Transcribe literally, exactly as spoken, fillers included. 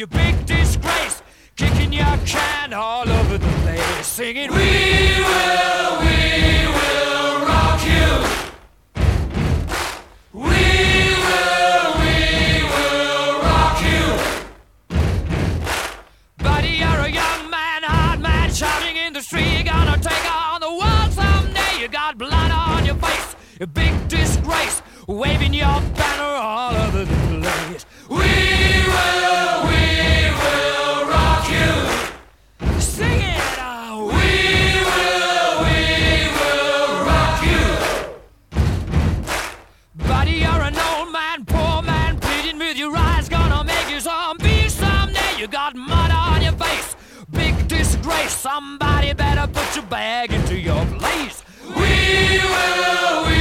you big disgrace, kicking your can all over the place, singing, we will, we will rock you. We will, we will rock you. Buddy, you're a young man, hard man, shouting in the street, you're gonna take on the world someday. You got blood on your face, a big disgrace, waving your banner all over the place. We will, we will rock you. Sing it out. We will, we will rock you. Buddy, you're an old man, poor man, pleading with your eyes, gonna make you zombie someday. You got mud on your face, big disgrace. Somebody better put your bag into your place. We will, we